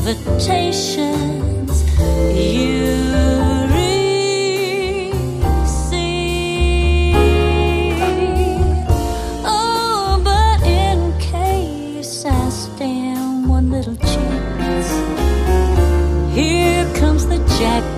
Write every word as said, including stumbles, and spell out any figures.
invitations you receive. Oh, but in case I stand one little chance, here comes the jack